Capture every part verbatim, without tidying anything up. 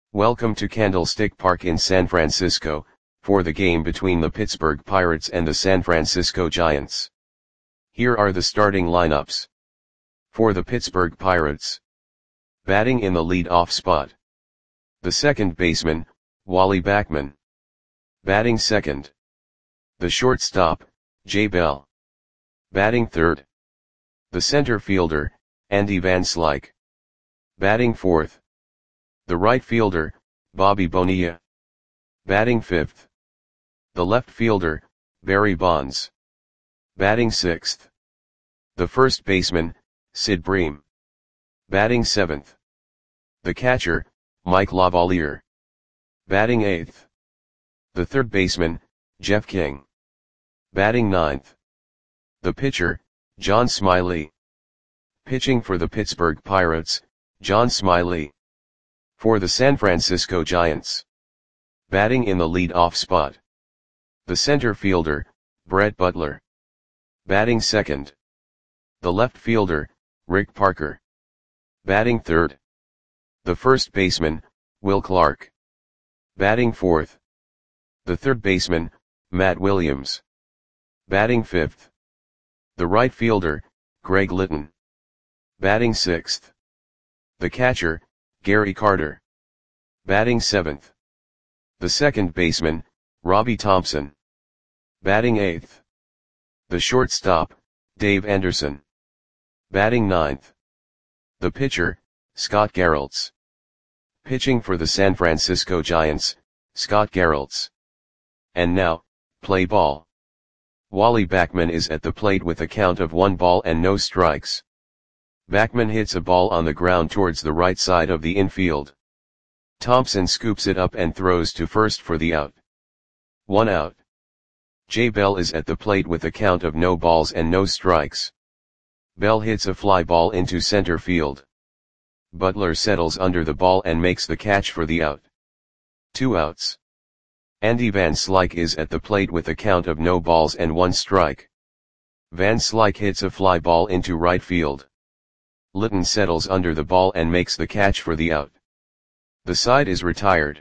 Welcome to Candlestick Park in San Francisco, for the game between the Pittsburgh Pirates and the San Francisco Giants. Here are the starting lineups. For the Pittsburgh Pirates. Batting in the lead-off spot. The second baseman, Wally Backman. Batting second. The shortstop, Jay Bell. Batting third. The center fielder, Andy Van Slyke. Batting fourth. The right fielder, Bobby Bonilla. Batting fifth. The left fielder, Barry Bonds. Batting sixth. The first baseman, Sid Bream. Batting seventh. The catcher, Mike Lavalier. Batting eighth. The third baseman, Jeff King. Batting ninth. The pitcher, John Smiley. Pitching for the Pittsburgh Pirates, John Smiley. For the San Francisco Giants. Batting in the lead-off spot. The center fielder, Brett Butler. Batting second. The left fielder, Rick Parker. Batting third. The first baseman, Will Clark. Batting fourth. The third baseman, Matt Williams. Batting fifth. The right fielder, Greg Litton. Batting sixth. The catcher, Gary Carter. Batting seventh. The second baseman, Robbie Thompson. Batting eighth. The shortstop, Dave Anderson. Batting ninth. The pitcher, Scott Geraltz. Pitching for the San Francisco Giants, Scott Geraltz. And now, play ball. Wally Backman is at the plate with a count of one ball and no strikes. Backman hits a ball on the ground towards the right side of the infield. Thompson scoops it up and throws to first for the out. One out. Jay Bell is at the plate with a count of no balls and no strikes. Bell hits a fly ball into center field. Butler settles under the ball and makes the catch for the out. Two outs. Andy Van Slyke is at the plate with a count of no balls and one strike. Van Slyke hits a fly ball into right field. Litton settles under the ball and makes the catch for the out. The side is retired.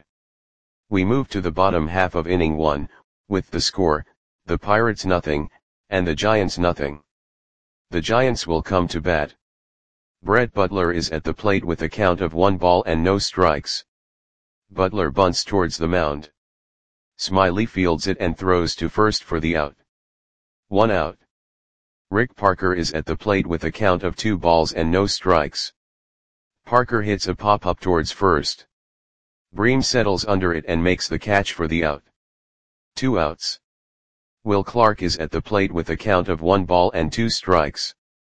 We move to the bottom half of inning one, with the score, the Pirates nothing, and the Giants nothing. The Giants will come to bat. Brett Butler is at the plate with a count of one ball and no strikes. Butler bunts towards the mound. Smiley fields it and throws to first for the out. One out. Rick Parker is at the plate with a count of two balls and no strikes. Parker hits a pop-up towards first. Bream settles under it and makes the catch for the out. Two outs. Will Clark is at the plate with a count of one ball and two strikes.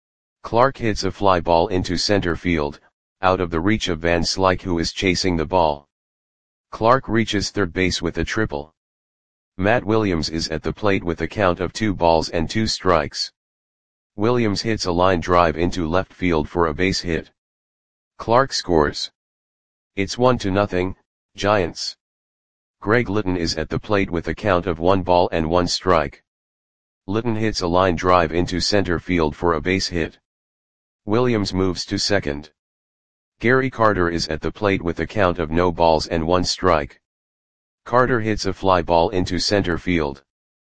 Clark hits a fly ball into center field, out of the reach of Van Slyke, who is chasing the ball. Clark reaches third base with a triple. Matt Williams is at the plate with a count of two balls and two strikes. Williams hits a line drive into left field for a base hit. Clark scores. It's one to nothing, Giants. Greg Litton is at the plate with a count of one ball and one strike. Litton hits a line drive into center field for a base hit. Williams moves to second. Gary Carter is at the plate with a count of no balls and one strike. Carter hits a fly ball into center field.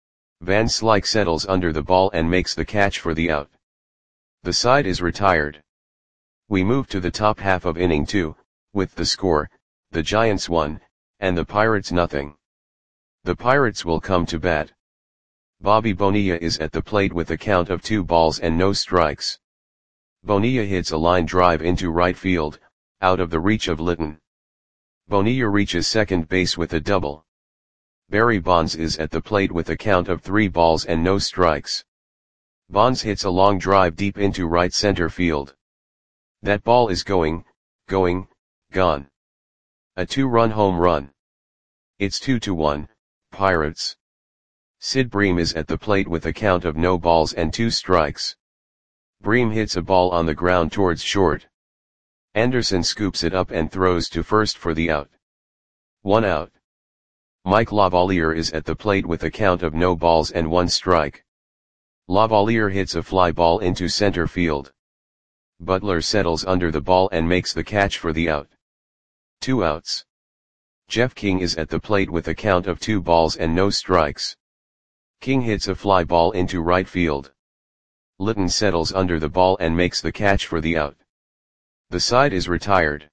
Van Slyke settles under the ball and makes the catch for the out. The side is retired. We move to the top half of inning two, with the score, the Giants one, and the Pirates nothing. The Pirates will come to bat. Bobby Bonilla is at the plate with a count of two balls and no strikes. Bonilla hits a line drive into right field, out of the reach of Litton. Bonilla reaches second base with a double. Barry Bonds is at the plate with a count of three balls and no strikes. Bonds hits a long drive deep into right center field. That ball is going, going, gone. A two-run home run. It's two to one, Pirates. Sid Bream is at the plate with a count of no balls and two strikes. Bream hits a ball on the ground towards short. Anderson scoops it up and throws to first for the out. One out. Mike Lavalier is at the plate with a count of no balls and one strike. Lavalier hits a fly ball into center field. Butler settles under the ball and makes the catch for the out. Two outs. Jeff King is at the plate with a count of two balls and no strikes. King hits a fly ball into right field. Litton settles under the ball and makes the catch for the out. The side is retired.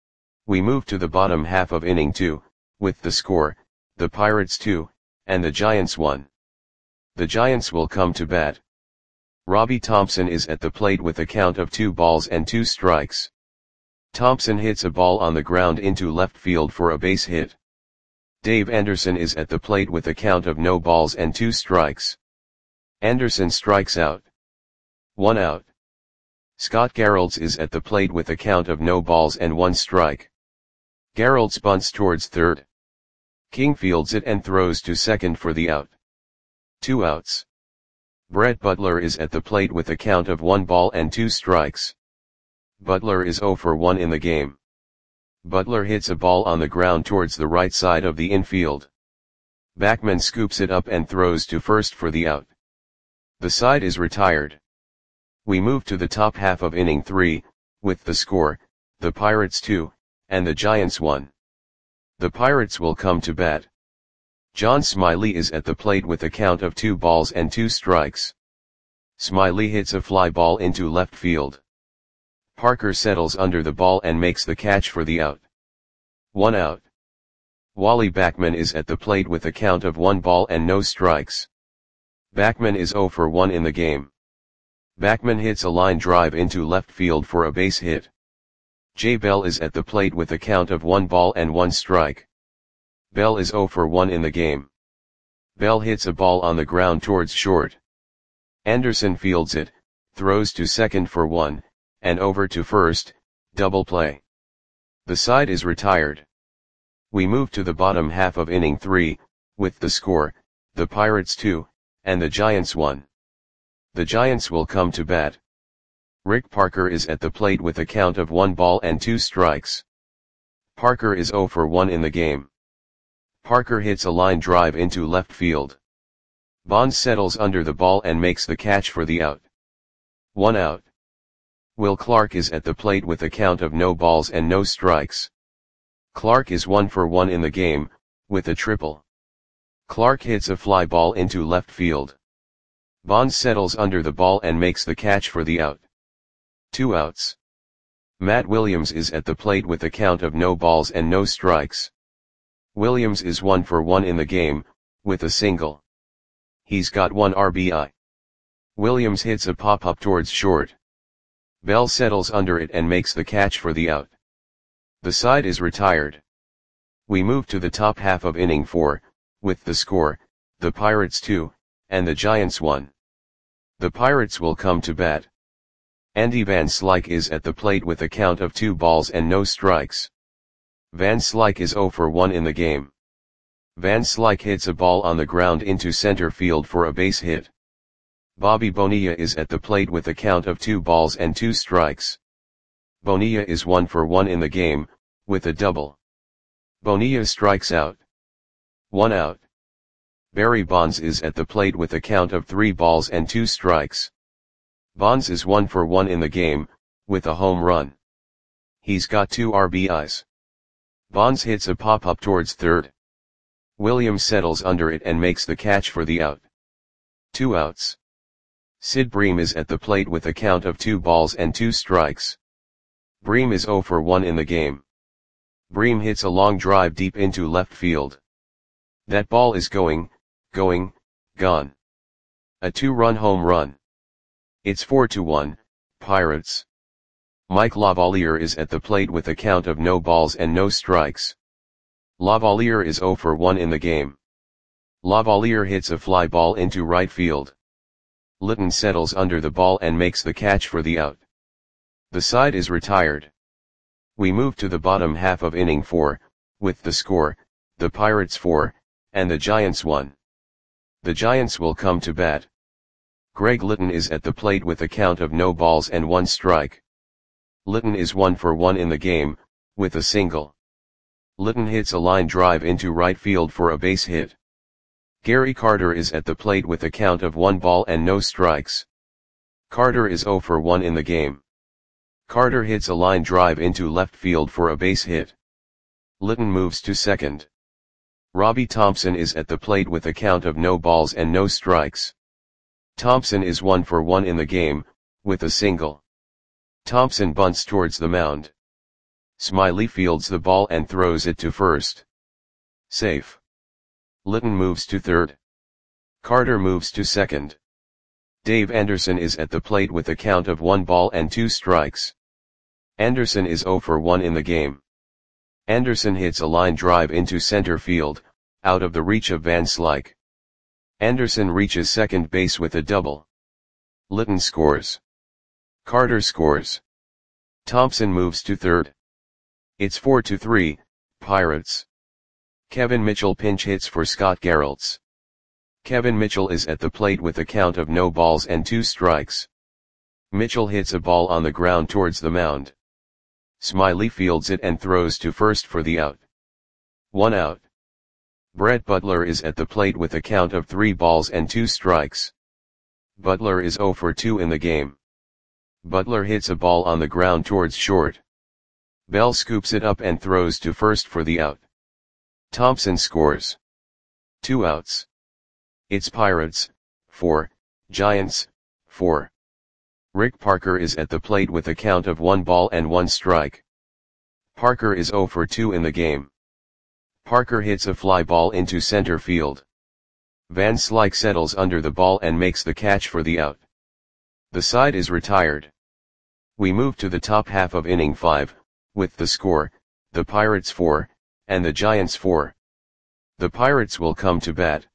We move to the bottom half of inning two, with the score, the Pirates two, and the Giants one. The Giants will come to bat. Robbie Thompson is at the plate with a count of two balls and two strikes. Thompson hits a ball on the ground into left field for a base hit. Dave Anderson is at the plate with a count of no balls and two strikes. Anderson strikes out. One out. Scott Garrelds is at the plate with a count of no balls and one strike. Garrelds bunts towards third. King fields it and throws to second for the out. Two outs. Brett Butler is at the plate with a count of one ball and two strikes. Butler is oh for one in the game. Butler hits a ball on the ground towards the right side of the infield. Backman scoops it up and throws to first for the out. The side is retired. We move to the top half of inning three, with the score, the Pirates two, and the Giants one. The Pirates will come to bat. John Smiley is at the plate with a count of two balls and two strikes. Smiley hits a fly ball into left field. Parker settles under the ball and makes the catch for the out. One out. Wally Backman is at the plate with a count of one ball and no strikes. Backman is oh for one in the game. Backman hits a line drive into left field for a base hit. Jay Bell is at the plate with a count of one ball and one strike. Bell is oh for one in the game. Bell hits a ball on the ground towards short. Anderson fields it, throws to second for one, and over to first, double play. The side is retired. We move to the bottom half of inning three, with the score, the Pirates two, and the Giants one. The Giants will come to bat. Rick Parker is at the plate with a count of one ball and two strikes. Parker is oh for one in the game. Parker hits a line drive into left field. Bonds settles under the ball and makes the catch for the out. One out. Will Clark is at the plate with a count of no balls and no strikes. Clark is one for one in the game, with a triple. Clark hits a fly ball into left field. Bonds settles under the ball and makes the catch for the out. Two outs. Matt Williams is at the plate with a count of no balls and no strikes. Williams is one for one in the game, with a single. He's got one R B I. Williams hits a pop-up towards short. Bell settles under it and makes the catch for the out. The side is retired. We move to the top half of inning four, with the score, the Pirates two, and the Giants one. The Pirates will come to bat. Andy Van Slyke is at the plate with a count of two balls and no strikes. Van Slyke is oh for one in the game. Van Slyke hits a ball on the ground into center field for a base hit. Bobby Bonilla is at the plate with a count of two balls and two strikes. Bonilla is one for one in the game, with a double. Bonilla strikes out. One out. Barry Bonds is at the plate with a count of three balls and two strikes. Bonds is one for one in the game, with a home run. He's got two R B Is. Bonds hits a pop-up towards third. Williams settles under it and makes the catch for the out. Two outs. Sid Bream is at the plate with a count of two balls and two strikes. Bream is oh for one in the game. Bream hits a long drive deep into left field. That ball is going, going, gone. A two-run home run. It's four to one, Pirates. Mike Lavalier is at the plate with a count of no balls and no strikes. Lavalier is oh for one in the game. Lavalier hits a fly ball into right field. Litton settles under the ball and makes the catch for the out. The side is retired. We move to the bottom half of inning four, with the score, the Pirates four, and the Giants one. The Giants will come to bat. Greg Litton is at the plate with a count of no balls and one strike. Litton is one for one in the game, with a single. Litton hits a line drive into right field for a base hit. Gary Carter is at the plate with a count of one ball and no strikes. Carter is oh for one in the game. Carter hits a line drive into left field for a base hit. Litton moves to second. Robbie Thompson is at the plate with a count of no balls and no strikes. Thompson is one for one in the game, with a single. Thompson bunts towards the mound. Smiley fields the ball and throws it to first. Safe. Litton moves to third. Carter moves to second. Dave Anderson is at the plate with a count of one ball and two strikes. Anderson is zero for one in the game. Anderson hits a line drive into center field, out of the reach of Van Slyke. Anderson reaches second base with a double. Litton scores. Carter scores. Thompson moves to third. It's four to three, Pirates. Kevin Mitchell pinch hits for Scott Geraltz. Kevin Mitchell is at the plate with a count of no balls and two strikes. Mitchell hits a ball on the ground towards the mound. Smiley fields it and throws to first for the out. One out. Brett Butler is at the plate with a count of three balls and two strikes. Butler is zero for two in the game. Butler hits a ball on the ground towards short. Bell scoops it up and throws to first for the out. Thompson scores. Two outs. It's Pirates, four, Giants, four. Rick Parker is at the plate with a count of one ball and one strike. Parker is zero for two in the game. Parker hits a fly ball into center field. Van Slyke settles under the ball and makes the catch for the out. The side is retired. We move to the top half of inning five, with the score, the Pirates four, and the Giants four. The Pirates will come to bat.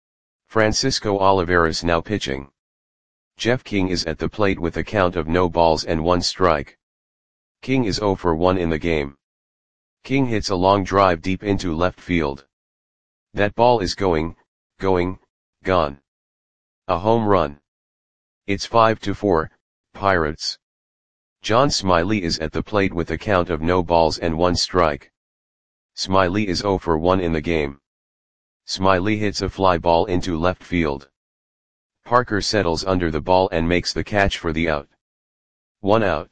Francisco Olivares now pitching. Jeff King is at the plate with a count of no balls and one strike. King is zero for one in the game. King hits a long drive deep into left field. That ball is going, going, gone. A home run. It's five to four, Pirates. John Smiley is at the plate with a count of no balls and one strike. Smiley is zero for one in the game. Smiley hits a fly ball into left field. Parker settles under the ball and makes the catch for the out. One out.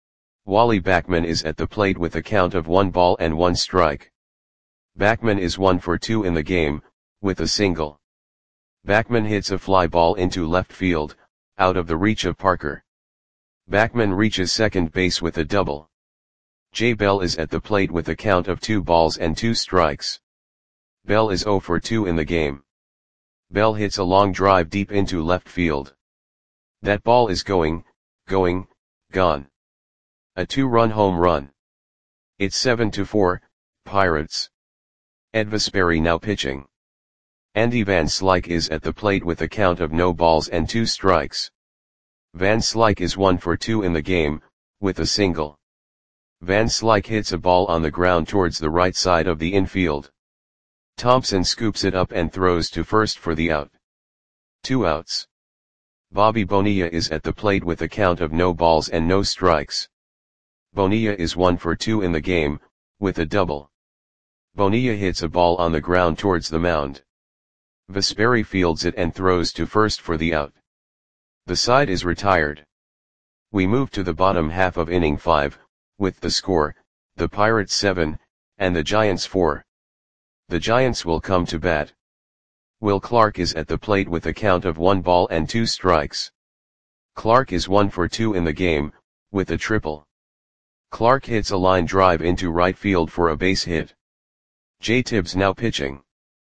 Wally Backman is at the plate with a count of one ball and one strike. Backman is one for two in the game, with a single. Backman hits a fly ball into left field, out of the reach of Parker. Backman reaches second base with a double. Jay Bell is at the plate with a count of two balls and two strikes. Bell is zero for two in the game. Bell hits a long drive deep into left field. That ball is going, going, gone. A two-run home run. It's seven to four, Pirates. Ed Vesperi now pitching. Andy Van Slyke is at the plate with a count of no balls and two strikes. Van Slyke is one for two in the game, with a single. Van Slyke hits a ball on the ground towards the right side of the infield. Thompson scoops it up and throws to first for the out. Two outs. Bobby Bonilla is at the plate with a count of no balls and no strikes. Bonilla is one for two in the game, with a double. Bonilla hits a ball on the ground towards the mound. Vesperi fields it and throws to first for the out. The side is retired. We move to the bottom half of inning five, with the score, the Pirates seven, and the Giants four. The Giants will come to bat. Will Clark is at the plate with a count of one ball and two strikes. Clark is one for two in the game, with a triple. Clark hits a line drive into right field for a base hit. Jay Tibbs now pitching.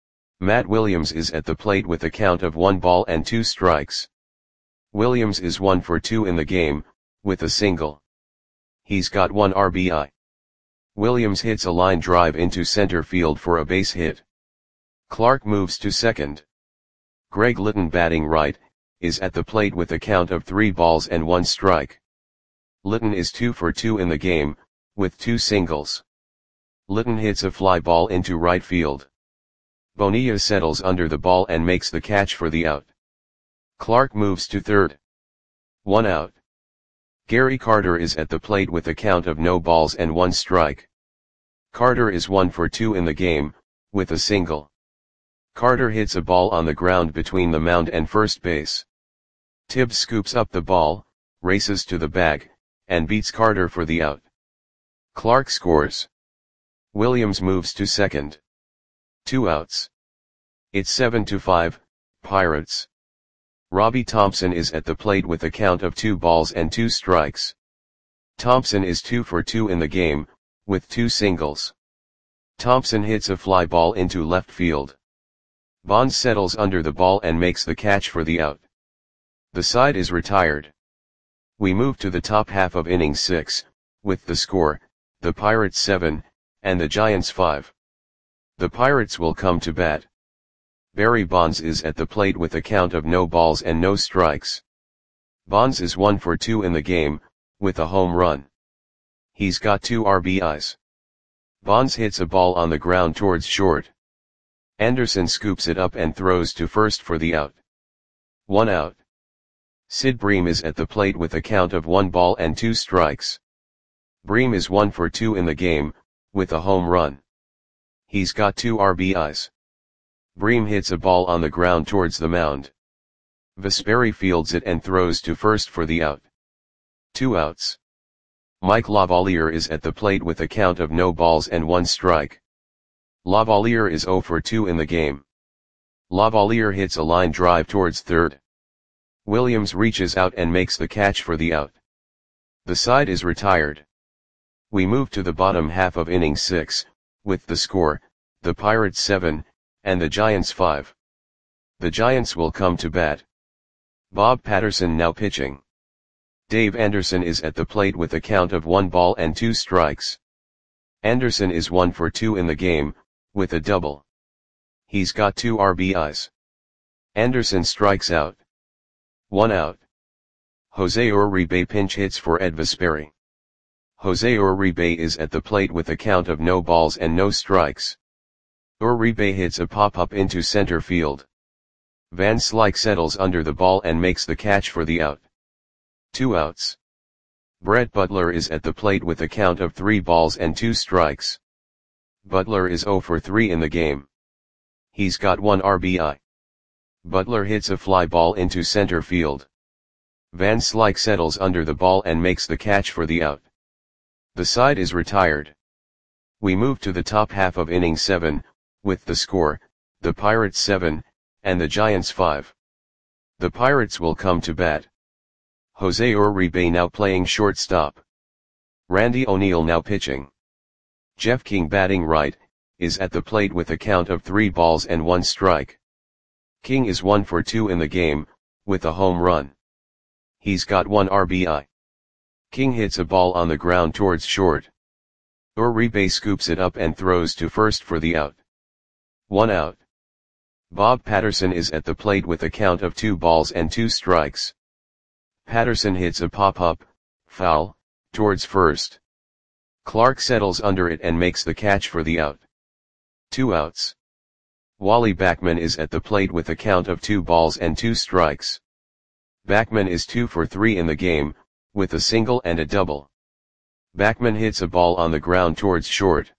Matt Williams is at the plate with a count of one ball and two strikes. Williams is one for two in the game, with a single. He's got one R B I. Williams hits a line drive into center field for a base hit. Clark moves to second. Greg Litton batting right, is at the plate with a count of three balls and one strike. Litton is two for two in the game, with two singles. Litton hits a fly ball into right field. Bonilla settles under the ball and makes the catch for the out. Clark moves to third. One out. Gary Carter is at the plate with a count of no balls and one strike. Carter is one for two in the game, with a single. Carter hits a ball on the ground between the mound and first base. Tibbs scoops up the ball, races to the bag, and beats Carter for the out. Clark scores. Williams moves to second. Two outs. It's seven to five, Pirates. Robbie Thompson is at the plate with a count of two balls and two strikes. Thompson is two for two in the game, with two singles. Thompson hits a fly ball into left field. Bonds settles under the ball and makes the catch for the out. The side is retired. We move to the top half of inning six, with the score, the Pirates seven, and the Giants five. The Pirates will come to bat. Barry Bonds is at the plate with a count of no balls and no strikes. Bonds is one for two in the game, with a home run. He's got two R B Is. Bonds hits a ball on the ground towards short. Anderson scoops it up and throws to first for the out. One out. Sid Bream is at the plate with a count of one ball and two strikes. Bream is one for two in the game, with a home run. He's got two R B Is. Bream hits a ball on the ground towards the mound. Vesperi fields it and throws to first for the out. Two outs. Mike Lavalier is at the plate with a count of no balls and one strike. Lavalier is zero for two in the game. Lavalier hits a line drive towards third. Williams reaches out and makes the catch for the out. The side is retired. We move to the bottom half of inning six, with the score, the Pirates seven, and the Giants five. The Giants will come to bat. Bob Patterson now pitching. Dave Anderson is at the plate with a count of one ball and two strikes. Anderson is one for two in the game, with a double. He's got two R B Is. Anderson strikes out. One out. Jose Uribe pinch hits for Ed Vesperi. Jose Uribe is at the plate with a count of no balls and no strikes. Uribe hits a pop-up into center field. Van Slyke settles under the ball and makes the catch for the out. Two outs. Brett Butler is at the plate with a count of three balls and two strikes. Butler is zero for three in the game. He's got one R B I. Butler hits a fly ball into center field. Van Slyke settles under the ball and makes the catch for the out. The side is retired. We move to the top half of inning seven, with the score, the Pirates seven, and the Giants five. The Pirates will come to bat. Jose Uribe now playing shortstop. Randy O'Neal now pitching. Jeff King batting right, is at the plate with a count of three balls and one strike. King is one for two in the game, with a home run. He's got one R B I. King hits a ball on the ground towards short. Uribe scoops it up and throws to first for the out. One out. Bob Patterson is at the plate with a count of two balls and two strikes. Patterson hits a pop-up, foul, towards first. Clark settles under it and makes the catch for the out. Two outs. Wally Backman is at the plate with a count of two balls and two strikes. Backman is two for three in the game, with a single and a double. Backman hits a ball on the ground towards short.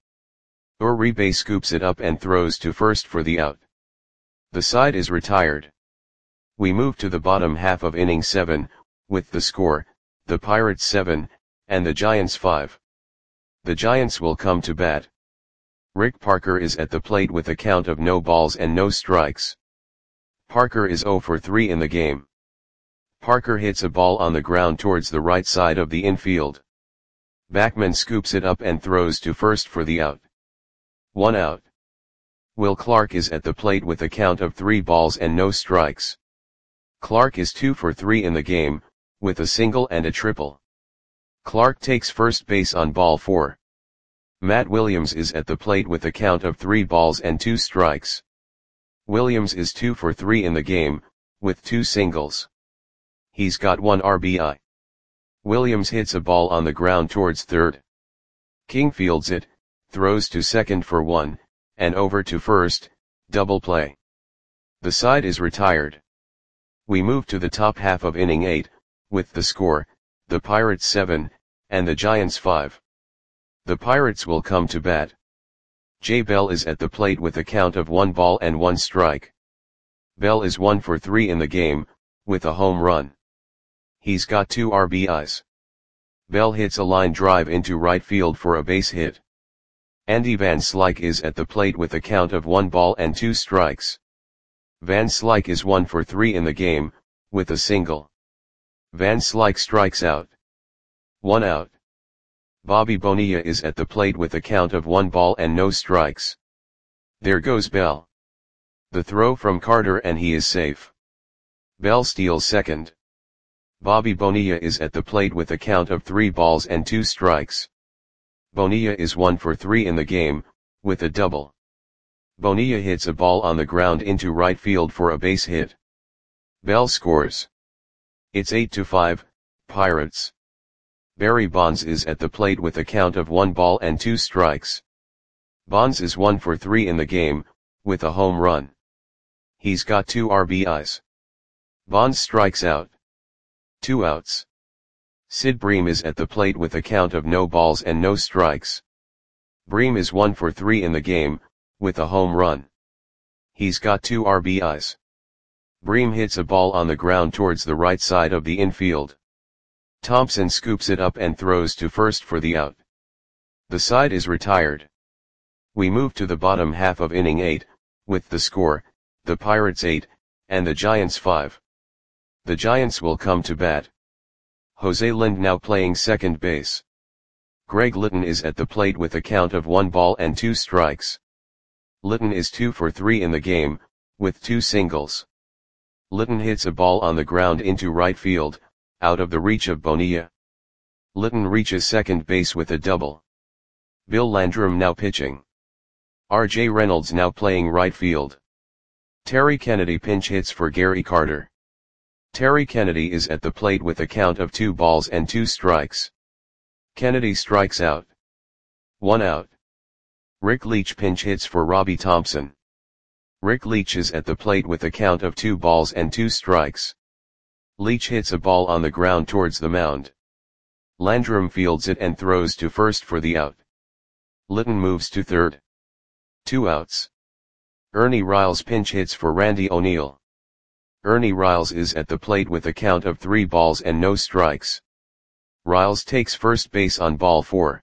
Uribe scoops it up and throws to first for the out. The side is retired. We move to the bottom half of inning seven, with the score, the Pirates seven, and the Giants five. The Giants will come to bat. Rick Parker is at the plate with a count of no balls and no strikes. Parker is zero for three in the game. Parker hits a ball on the ground towards the right side of the infield. Backman scoops it up and throws to first for the out. One out. Will Clark is at the plate with a count of three balls and no strikes. Clark is two for three in the game, with a single and a triple. Clark takes first base on ball four. Matt Williams is at the plate with a count of three balls and two strikes. Williams is two for three in the game, with two singles. He's got one R B I. Williams hits a ball on the ground towards third. King fields it, throws to second for one, and over to first, double play. The side is retired. We move to the top half of inning eight, with the score, the Pirates seven, and the Giants five. The Pirates will come to bat. Jay Bell is at the plate with a count of one ball and one strike. Bell is one for three in the game, with a home run. He's got two R B Is. Bell hits a line drive into right field for a base hit. Andy Van Slyke is at the plate with a count of one ball and two strikes. Van Slyke is one for three in the game, with a single. Van Slyke strikes out. One out. Bobby Bonilla is at the plate with a count of one ball and no strikes. There goes Bell. The throw from Carter and he is safe. Bell steals second. Bobby Bonilla is at the plate with a count of three balls and two strikes. Bonilla is one for three in the game, with a double. Bonilla hits a ball on the ground into right field for a base hit. Bell scores. It's eight to five, Pirates. Barry Bonds is at the plate with a count of one ball and two strikes. Bonds is one for three in the game, with a home run. He's got two R B Is. Bonds strikes out. Two outs. Sid Bream is at the plate with a count of no balls and no strikes. Bream is one for three in the game, with a home run. He's got two R B Is. Bream hits a ball on the ground towards the right side of the infield. Thompson scoops it up and throws to first for the out. The side is retired. We move to the bottom half of inning eight, with the score, the Pirates eight, and the Giants five. The Giants will come to bat. Jose Lind now playing second base. Greg Litton is at the plate with a count of one ball and two strikes. Litton is two for three in the game, with two singles. Litton hits a ball on the ground into right field, out of the reach of Bonilla. Litton reaches second base with a double. Bill Landrum now pitching. R J Reynolds now playing right field. Terry Kennedy pinch hits for Gary Carter. Terry Kennedy is at the plate with a count of two balls and two strikes. Kennedy strikes out. One out. Rick Leach pinch hits for Robbie Thompson. Rick Leach is at the plate with a count of two balls and two strikes. Leach hits a ball on the ground towards the mound. Landrum fields it and throws to first for the out. Litton moves to third. Two outs. Ernie Riles pinch hits for Randy O'Neal. Ernie Riles is at the plate with a count of three balls and no strikes. Riles takes first base on ball four.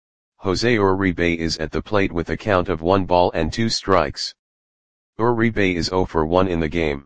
Jose Uribe is at the plate with a count of one ball and two strikes. Uribe is zero for one in the game.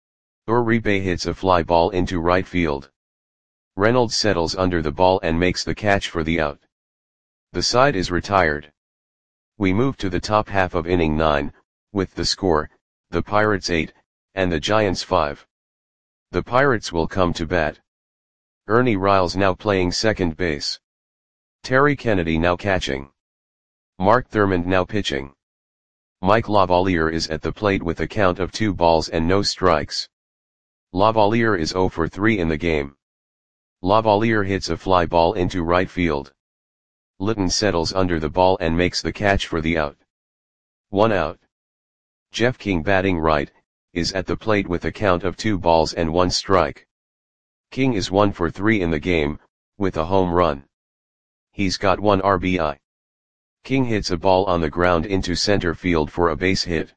Uribe hits a fly ball into right field. Reynolds settles under the ball and makes the catch for the out. The side is retired. We move to the top half of inning nine, with the score, the Pirates eight, and the Giants five. The Pirates will come to bat. Ernie Riles now playing second base. Terry Kennedy now catching. Mark Thurmond now pitching. Mike Lavalier is at the plate with a count of two balls and no strikes. Lavalier is zero for three in the game. Lavalier hits a fly ball into right field. Litton settles under the ball and makes the catch for the out. One out. Jeff King batting right, is at the plate with a count of two balls and one strike. King is one for three in the game, with a home run. He's got one R B I. King hits a ball on the ground into center field for a base hit.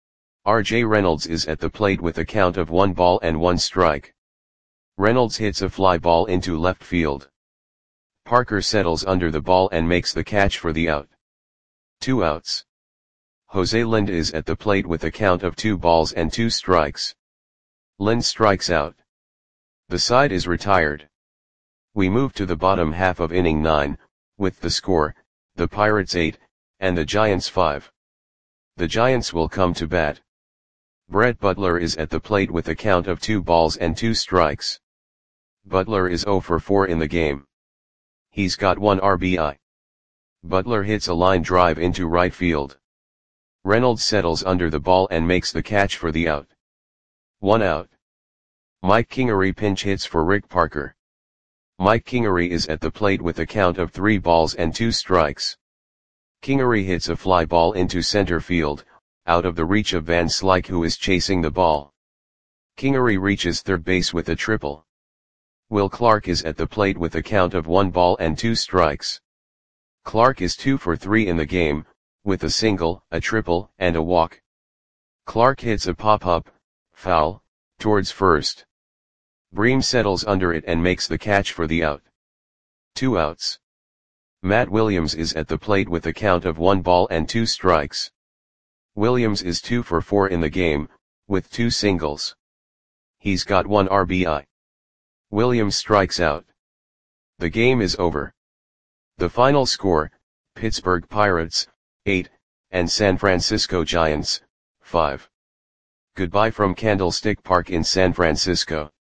R J Reynolds is at the plate with a count of one ball and one strike. Reynolds hits a fly ball into left field. Parker settles under the ball and makes the catch for the out. Two outs. Jose Lind is at the plate with a count of two balls and two strikes. Lind strikes out. The side is retired. We move to the bottom half of inning nine, with the score, the Pirates eight, and the Giants five. The Giants will come to bat. Brett Butler is at the plate with a count of two balls and two strikes. Butler is zero for four in the game. He's got one R B I. Butler hits a line drive into right field. Reynolds settles under the ball and makes the catch for the out. One out. Mike Kingery pinch hits for Rick Parker. Mike Kingery is at the plate with a count of three balls and two strikes. Kingery hits a fly ball into center field, out of the reach of Van Slyke who is chasing the ball. Kingery reaches third base with a triple. Will Clark is at the plate with a count of one ball and two strikes. Clark is two for three in the game, with a single, a triple, and a walk. Clark hits a pop-up, foul, towards first. Bream settles under it and makes the catch for the out. Two outs. Matt Williams is at the plate with a count of one ball and two strikes. Williams is two for four in the game, with two singles. He's got one R B I. Williams strikes out. The game is over. The final score, Pittsburgh Pirates, eight, and San Francisco Giants, five. Goodbye from Candlestick Park in San Francisco.